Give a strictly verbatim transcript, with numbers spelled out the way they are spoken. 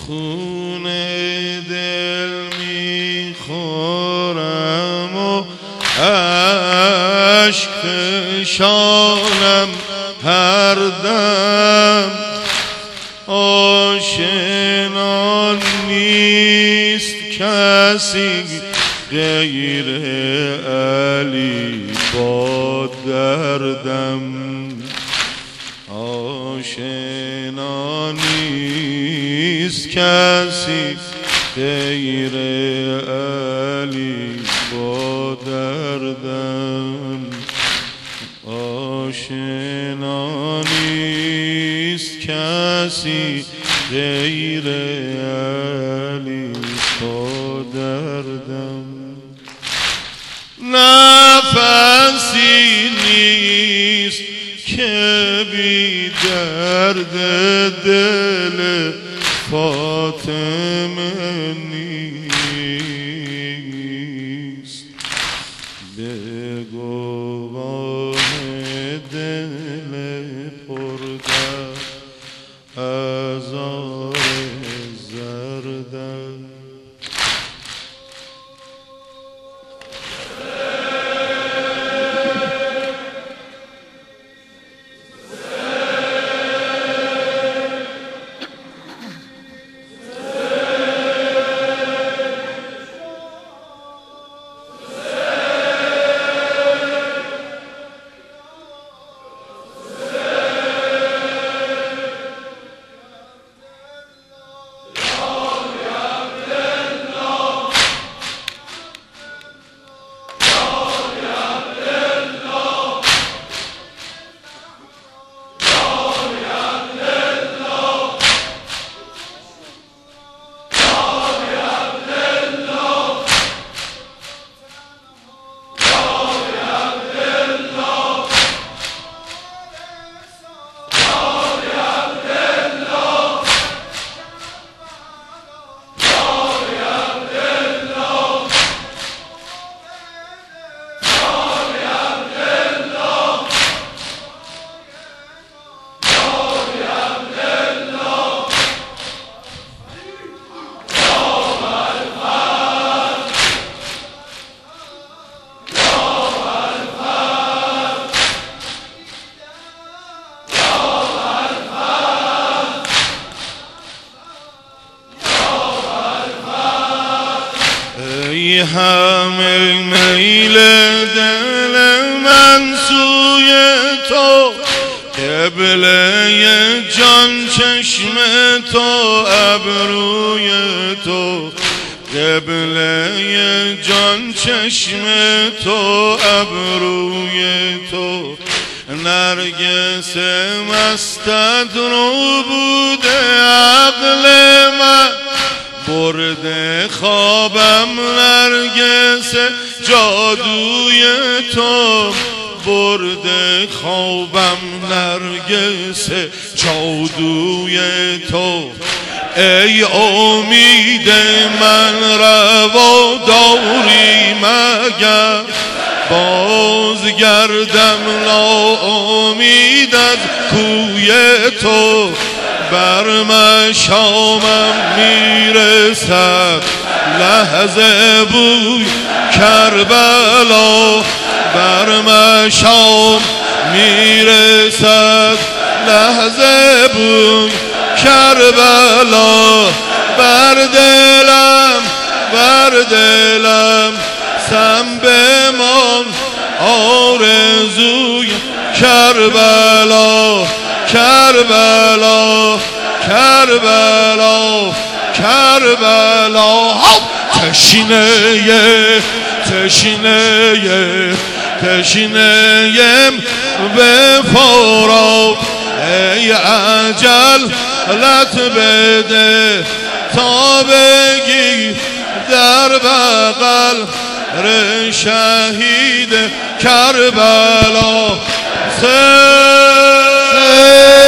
خون دل میخورم و عشق فشانم هر دم آشنا نیست کسی غیر علی با دردم آشنا نیست کسی غیر علی با دردم آشنا نیست کسی غیر علی با دردم نفسی نیست که بی درد دل فاطمه نیست به گواه دل پردرد هزار زردم ای همه میل دل من سوی تو قبله جان چشم تو ابروی تو قبله جان چشم تو ابروی تو نرگس مستت رو بوده عقل من برده خوابم نرگس جادوی تو برده خوابم نرگس جادوی تو ای امید من رواداری مگر باز گردم ناامید از کوی تو بر مشامم میرسد لحظه بوی کربلا بر مشام میرسد لحظه بوی کربلا بر دلم بر دلم سم بمان آرزوی کربلا کربلا کربلا کربلا تشنه تشنه تشنه به فراق ای اجل لط بده تا بگی در بغل شهید کربلا سه